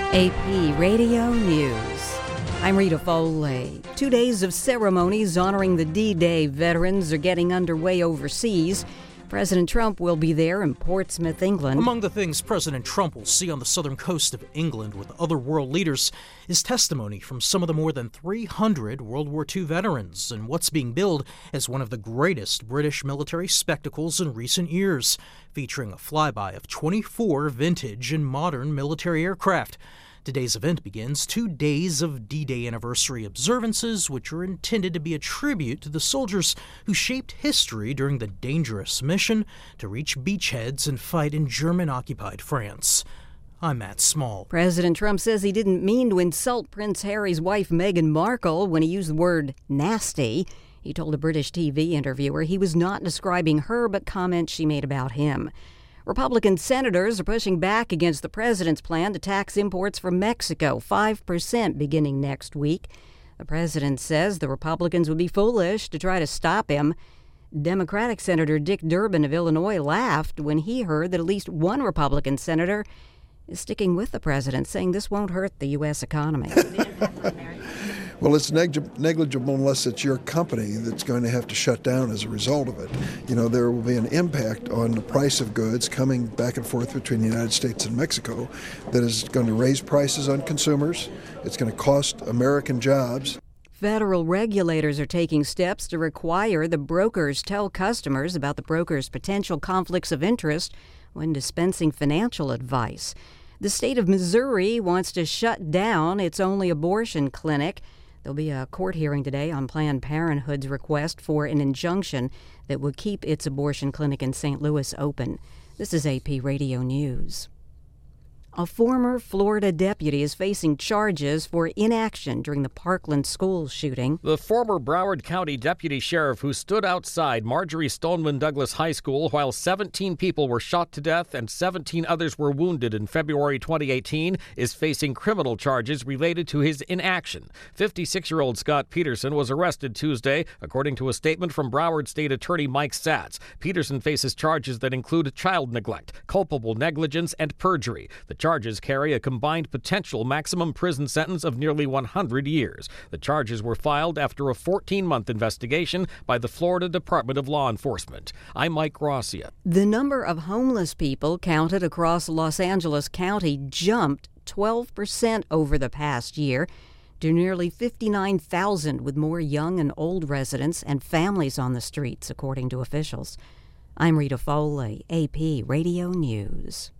AP Radio News. I'm Rita Foley. 2 days of ceremonies honoring the D-Day veterans are getting underway overseas. President Trump will be there in Portsmouth, England. Among the things President Trump will see on the southern coast of England with other world leaders is testimony from some of the more than 300 World War II veterans and what's being billed as one of the greatest British military spectacles in recent years, featuring a flyby of 24 vintage and modern military aircraft. Today's event begins 2 days of D-Day anniversary observances, which are intended to be a tribute to the soldiers who shaped history during the dangerous mission to reach beachheads and fight in German-occupied France. I'm Matt Small. President Trump says he didn't mean to insult Prince Harry's wife Meghan Markle when he used the word nasty. He told a British TV interviewer he was not describing her, but comments she made about him. Republican senators are pushing back against the president's plan to tax imports from Mexico 5% beginning next week. The president says the Republicans would be foolish to try to stop him. Democratic Senator Dick Durbin of Illinois laughed when he heard that at least one Republican senator is sticking with the president, saying this won't hurt the U.S. economy. Well, it's negligible unless it's your company that's going to have to shut down as a result of it. You know, there will be an impact on the price of goods coming back and forth between the United States and Mexico that is going to raise prices on consumers. It's going to cost American jobs. Federal regulators are taking steps to require the brokers tell customers about the broker's potential conflicts of interest when dispensing financial advice. The state of Missouri wants to shut down its only abortion clinic. There'll be a court hearing today on Planned Parenthood's request for an injunction that would keep its abortion clinic in St. Louis open. This is AP Radio News. A former Florida deputy is facing charges for inaction during the Parkland school shooting. The former Broward County deputy sheriff who stood outside Marjorie Stoneman Douglas High School while 17 people were shot to death and 17 others were wounded in February 2018 is facing criminal charges related to his inaction. 56-year-old Scott Peterson was arrested Tuesday, according to a statement from Broward State Attorney Mike Satz. Peterson faces charges that include child neglect, culpable negligence, and perjury. The charges carry a combined potential maximum prison sentence of nearly 100 years. The charges were filed after a 14-month investigation by the Florida Department of Law Enforcement. I'm Mike Gracia. The number of homeless people counted across Los Angeles County jumped 12% over the past year to nearly 59,000, with more young and old residents and families on the streets, according to officials. I'm Rita Foley, AP Radio News.